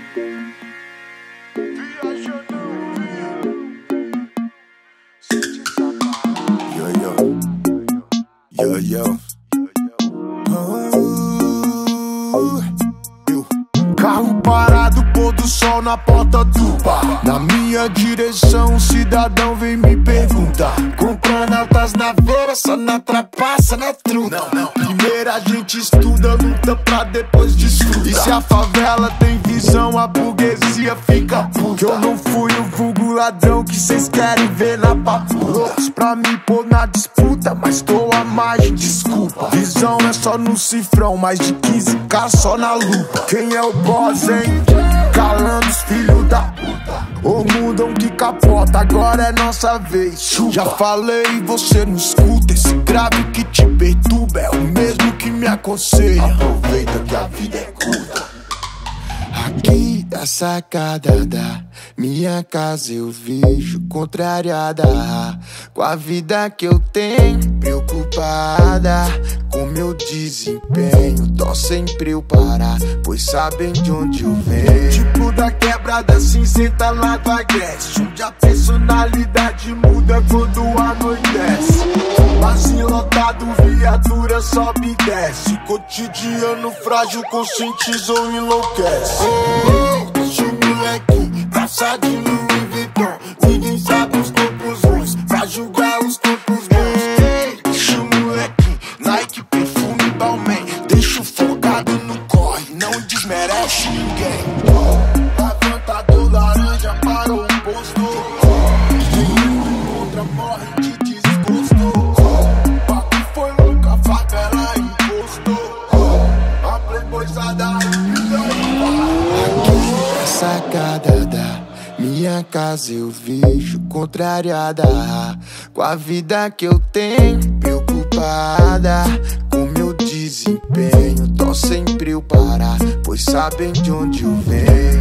Carro parado, pôr do sol na porta do bar. Na minha direção, um cidadão vem me perguntar: comprando altas na feira, só na trapaça, na truta. Primeiro a gente estuda, luta pra depois desfrutar. E se a favela tem visão, a burguesia fica puta. Que eu não fui o vulgo ladrão que cês querem ver na papuda. Loucos pra me pôr na disputa, mas tô à margem, desculpa. Visão é só no cifrão, mais de 15K só na lupa. Quem é o boss, hein? Calando os filhos da puta. O mundão que capota, agora é nossa vez. Chupa. Já falei, você não escuta. Esse grave que te perturba é o mesmo que me aconselha. Aproveita que a vida é curta. Aqui da sacada da minha casa eu vejo contrariada com a vida que eu tenho, preocupada com meu desempenho. Tô sempre eu parar, pois sabem de onde eu venho. Tipo da quebrada cinzenta lá do Agreste, onde a personalidade muda quando anoitece. Barzinho lotado, viatura sobe e desce. Cotidiano frágil, conscientizou e enlouquece. Deixa o moleque passar de Louis Vuitton. Ninguém sabe os tempos ruins pra julgar os tempos bons. Deixa o moleque Nike, perfume, Balmain. Deixa o focado no corre, não desmerece ninguém. Levantador laranja parou o posto. Quem encontra morre de desgosto. Papo foi louca, favela encostou. A playboyzada sacada da minha casa eu vejo contrariada com a vida que eu tenho, preocupada com meu desempenho. Tô sempre eu parar, pois sabem de onde eu venho.